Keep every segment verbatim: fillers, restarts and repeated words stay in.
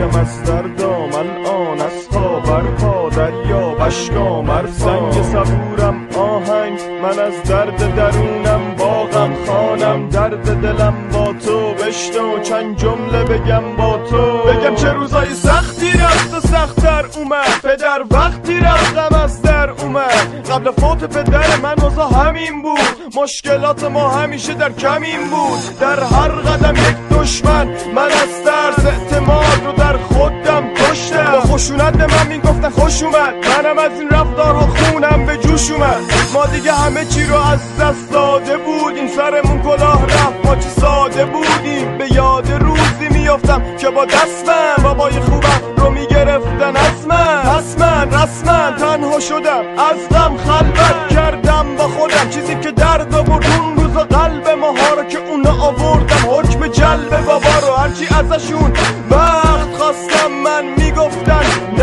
بگم از دردام الان از خاور پا دریا بشکام سنگ صبورم آهنگ من از درد درونم باغم خانم درد دلم با تو بشنو چند جمله بگم با تو بگم چه روزای سختی رفت و سخت‌تر اومد پدر وقتی رفتم از در اومد قبل فوت پدر من اوضاع همین بود مشکلات ما همیشه در کمین بود در هر قدم یک دشمن من از ترس اعتماد رو در خودم کشتم با خشونت به من میگفتن خوش اومد منم از این رفتارها خونم به جوش اومد ما دیگه همه چی رو از دست داده بودیم سرمون کلاه رفت ما چی ساده بودیم به یاد روزی میافتم که با دستم بابای خوبم رو میگرفتن از من پس من رسما تنها شدم از غم خلوت کردم با خودم چیزی که درد آورد اون روزا قلب ماها رو که اونا آوردم حکم جلب بابا رو هرچی ازشون وقت خواستم من میگفتن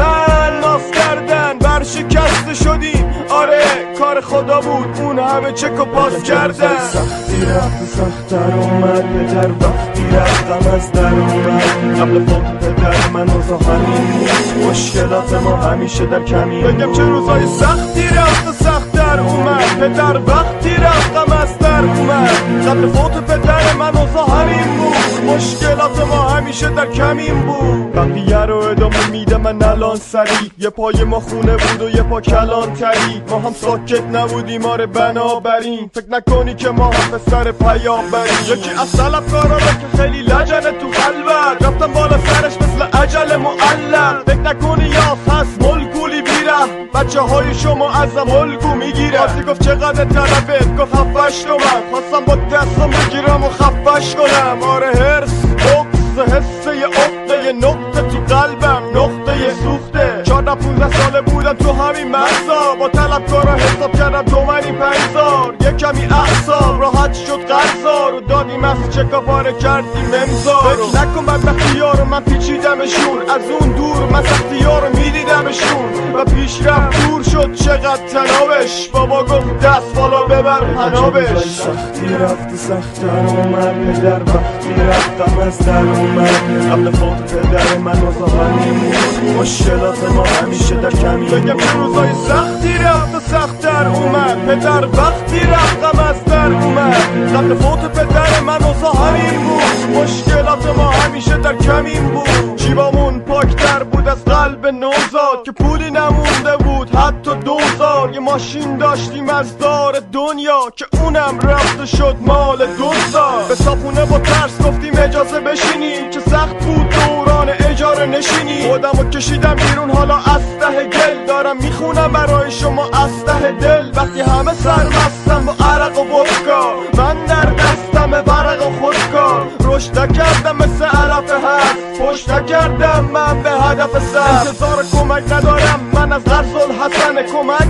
نه ناس کردن برشکسته شدیم آره کار خدا بود اون همه چک و پاس کردن سختی رفت و سخت‌تر اومد پدر وقتی رفتم از در اومد قبل فوت پدر من اوضاع همین بود مشکلات ما همیشه در کمی بگم چه روزای سختی رفت و سخت‌تر اومد پدر وقتی رفتم از در اومد قبل فوت پدر من اوضاع همین بود مشکلات ما همیشه در کمین بود بقیه رو ادامه میده من الان سریع یه پای ما خونه بود و یه پا کلان تری ما هم ساکت نبودیم آره بنابراین فکر نکنی که ما هم به سر پیامبریم یکی از طلبکارا که خیلی لجنه تو خلوت رفتم بالا سرش مثل عجل معلق فکر نکنی یا هست ملگولی بیره بچه های شما ازم الگو میگیره آزی گفت چقدر طلبت گفت هفتش تومن خواستم با دستم بگیرم و خفش کنم آره هرس بغض حسه یه عقده یه نقطه تو قلبم نقطه سوخته چهارده پونزده ساله بودم تو همین مرزا با طلبکارا حساب کردم تومنی پنجزار یه کمی اعصاب راحت شد قرضا رو دادیم از چکا پاره کردیم امضا رو فکر نکن بدبختی ها رو من پیچیدمشون از اون دور من سختی ها رو میدیدمشون و پیش رفت دور شد چقدر تنابش بابا گفت دست بالا ببر پنابش سختی رفت و سخت‌تر اومد پدر وقتی رفتم از در اومد قبل فوت پدر من اوضاع همین بود مشکلات ما همیشه در کمی بگم چه روزای سختی رفت و سخت‌تر اومد پدر وقتی رفتم از در اومد قبل فوت پدر من اوضاع همین بود مشکلات ما همیشه در کمین بود جیبامون پاکتر بود از قلب نوزاد که پولی نمونده بود حتی دوزار یه ماشین داشتیم از دار دنیا که اونم رفته شد مال دوزار به صاحبونه با ترس گفتیم اجازه بشینیم که سخت بود دوران اجاره نشینی خودمو کشیدم بیرون حالا از ته گل دارم میخونم برای شما از ته دل وقتی همه سرمستم با عرق و ودکا من در دستم ورق و خودکار رشد نکردم مثل علف هست پشت نکردم من به هدف سر انتظار کمک ندارم من از غرض الحسن کمک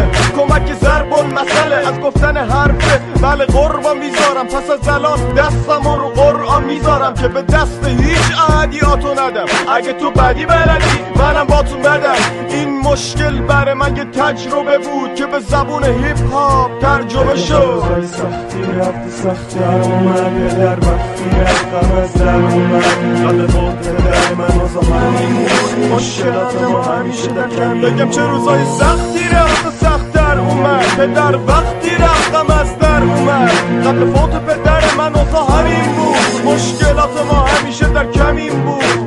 کمک ضرب المثل از گفتن حرفه بله قربان میذارم پس از الان دستم رو قرآن میذارم که به دست هیچ عادیاتو ندم اگه تو بدی بلدی منم باتون بدم این مشکل برای من یه تجربه بود که به زبون هیپ هاپ ترجمه شد سختی رفت سخت‌تر اومد پدر وقتی رفتم از در اومد قبل فوت پدر من اوضاع همین بود مشکلات ما همیشه در کمی بگم چه روزای سختی رفت سخت‌تر اومد پدر وقتی رفتم از در اومد قبل فوت پدر من اوضاع همین بود مشکلات ما همیشه در کمین بود